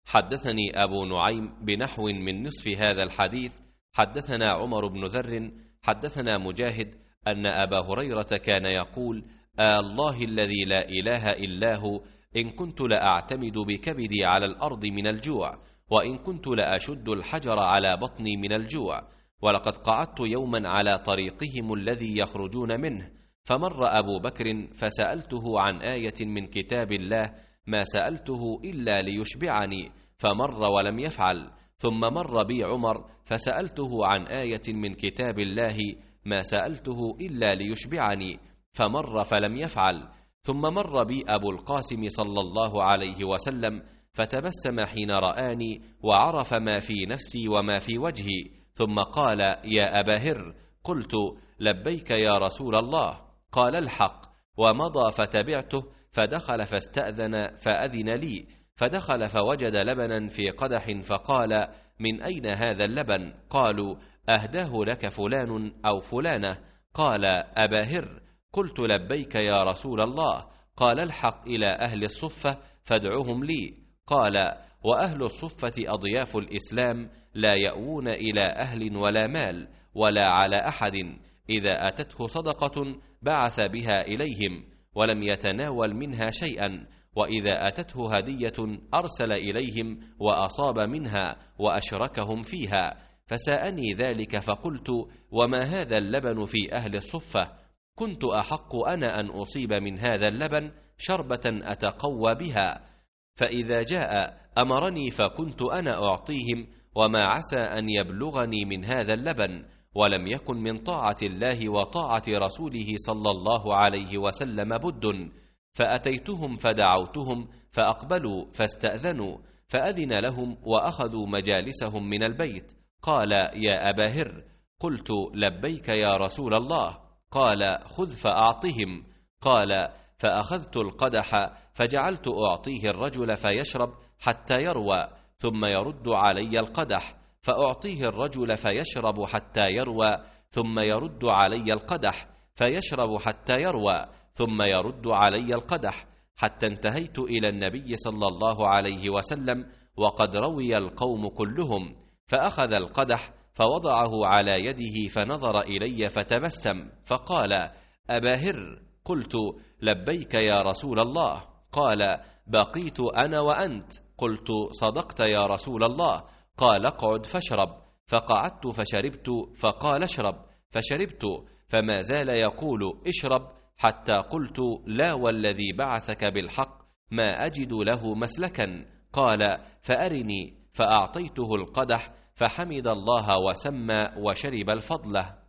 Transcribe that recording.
حدثني أبو نعيم بنحو من نصف هذا الحديث. حدثنا عمر بن ذر حدثنا مجاهد أن أبا هريرة كان يقول: الله الذي لا إله إلا هو إن كنت لأعتمد بكبدي على الأرض من الجوع، وإن كنت لأشد الحجر على بطني من الجوع. ولقد قعدت يوما على طريقهم الذي يخرجون منه، فمر أبو بكر فسألته عن آية من كتاب الله ما سألته إلا ليشبعني، فمر ولم يفعل. ثم مر بي عمر فسألته عن آية من كتاب الله ما سألته إلا ليشبعني، فمر فلم يفعل. ثم مر بي أبو القاسم صلى الله عليه وسلم فتبسم حين رآني وعرف ما في نفسي وما في وجهي، ثم قال: يا أبا هر. قلت: لبيك يا رسول الله. قال: الحق. ومضى فتبعته، فدخل فاستأذن فأذن لي، فدخل فوجد لبنا في قدح، فقال: من أين هذا اللبن؟ قالوا: أهداه لك فلان أو فلانة. قال: أبا هر. قلت: لبيك يا رسول الله. قال: الحق إلى أهل الصفة فادعهم لي. قال: وأهل الصفة أضياف الإسلام، لا يأوون إلى أهل ولا مال ولا على أحد، إذا أتته صدقة بعث بها إليهم ولم يتناول منها شيئا، وإذا أتته هدية أرسل إليهم وأصاب منها وأشركهم فيها. فساءني ذلك، فقلت: وما هذا اللبن في أهل الصفة؟ كنت أحق أنا أن أصيب من هذا اللبن شربة أتقوى بها، فإذا جاء أمرني فكنت أنا أعطيهم، وما عسى أن يبلغني من هذا اللبن، ولم يكن من طاعة الله وطاعة رسوله صلى الله عليه وسلم بد. فأتيتهم فدعوتهم فأقبلوا فاستأذنوا، فأذن لهم وأخذوا مجالسهم من البيت. قال: يا أبا هر. قلت: لبيك يا رسول الله. قال: خذ فأعطهم. قال: فأخذت القدح فجعلت أعطيه الرجل فيشرب حتى يروى، ثم يرد علي القدح، فأعطيه الرجل فيشرب حتى يروى، ثم يرد علي القدح، فيشرب حتى يروى، ثم يرد علي القدح، حتى انتهيت إلى النبي صلى الله عليه وسلم وقد روي القوم كلهم، فأخذ القدح فوضعه على يده فنظر إلي فتبسم فقال: أبا هر. قلت: لبيك يا رسول الله. قال: بقيت أنا وأنت. قلت: صدقت يا رسول الله. قال: اقعد فاشرب. فقعدت فشربت، فقال: اشرب. فشربت، فما زال يقول: اشرب، حتى قلت: لا والذي بعثك بالحق ما أجد له مسلكا. قال: فأرني. فأعطيته القدح فحمد الله وسمى وشرب الفضلة.